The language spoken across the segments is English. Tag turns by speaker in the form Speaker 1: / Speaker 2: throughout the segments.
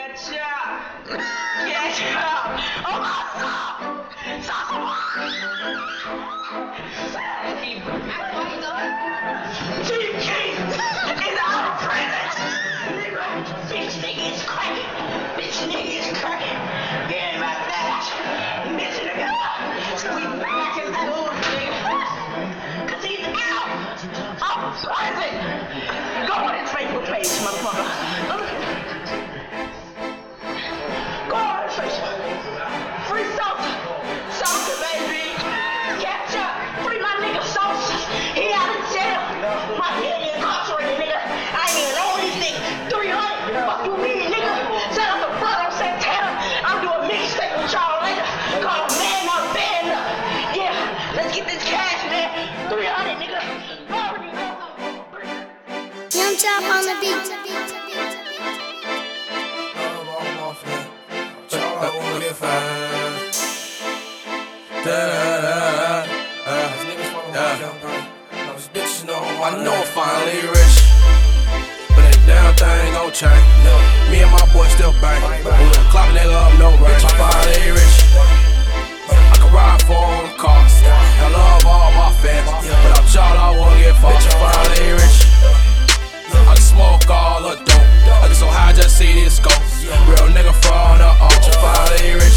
Speaker 1: Ketchup! Ketchup! Oh my God! Chief Keef is out of prison! Nigga, bitch nigga is cracking! Bitch nigga is cracking! Get in my dash! Bitch nigga! So we back in that old nigga! Cause he's out of prison! Go on his Facebook page, motherfucker! Go on his Facebook! Free salsa! Salsa, baby! Ketchup! Free my nigga salsa! He out of jail! My nigga incarcerated, nigga! I ain't even own these niggas! 300! Fuck you mean, nigga? Shout out to Brother Santana! I'm doing mixtape with y'all later! Call Man Up Band Up! Yeah! Let's get this cash, man! 300, nigga!
Speaker 2: Young Chop on the beat.
Speaker 3: I know I'm finally rich, but that damn thing gon' change. Me and my boy still bang. Clock a nigga up, no range. I'm finally rich. I can ride for all the cars. I love all my fans, but I'm y'all, I won't get fucked. I'm finally rich. I can smoke all the dope. I get so high, just see this go. Real nigga from the arch. I'm finally rich.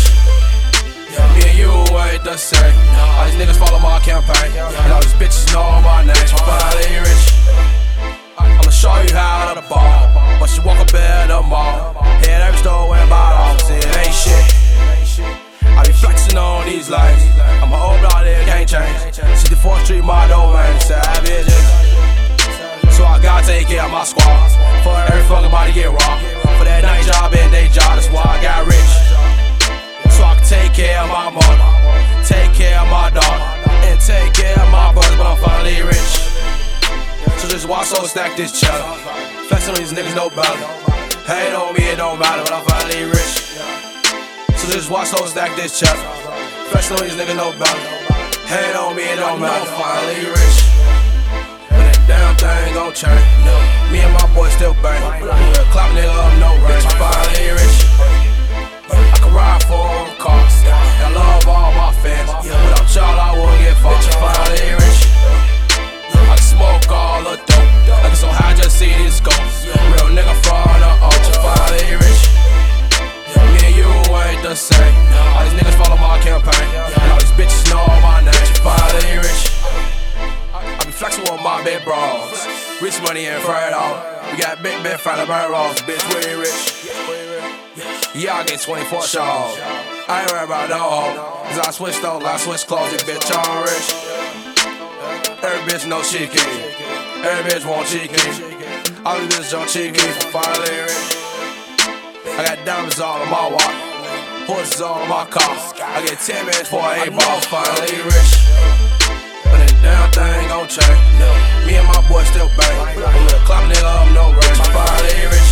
Speaker 3: Me and you ain't the same. All these niggas follow my campaign, and all these bitches know my name. I'm finally rich. I'ma show you how to ball. Once you walk up in the mall, hit every store and buy all. See, it ain't shit. I be flexing on these lights. I'm an old blood, it can't change. 64th Street, my domain, savage. So I gotta take care of my squad. For every fucking body get raw. For that night job and day job, that's why I got rich. So I can take care of my mother, take care of my daughter, and take care of my brother, but I'm finally rich. So just watch so stack this cheddar. Flexing on these niggas, no better. Hate on me, it don't matter, but I'm finally rich. So just watch so stack this cheddar. Flexing on these niggas, no better. Hate on me, it don't matter, I'm finally rich. But that damn thing gon' change. Me and my boy still bang. Clock nigga up, no range. I'm finally rich. I can ride for all the cars. I love all my fans, without y'all I won't get fucked. I'm finally rich. I can smoke all the dope. I get so high, just see this go. Real nigga from the arch. I'm finally rich. Me and you ain't the same. All these niggas follow my campaign, and all these bitches know my name. I'm finally rich. I be flexing with my big bros. Rich money and fried out. We got big fried up rolls. Bitch, we rich. Yeah, I get 24 shows. I ain't worried about no hoe, cause I switched on, I switched clothes, this bitch I'm rich. Every bitch know she king, every bitch want chicken. All these bitches on chicken, finally rich. I got diamonds all on my watch, horses all on my car. I get 10 minutes for an 8 ball, finally rich. But that damn thing gon' change. Me and my boy still bang. Clock nigga up, no range. I'm finally rich.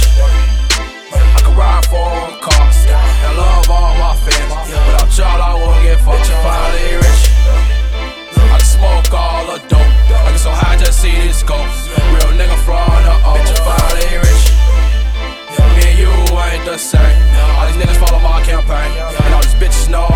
Speaker 3: I can ride for all the cars. I love all my fans, without y'all I won't get fucked. I'm finally rich. I can smoke all the dope. I get so high, just see this go. Real nigga from the arch. I'm finally rich. Me and you ain't the same. All these niggas follow my campaign, and all these bitches know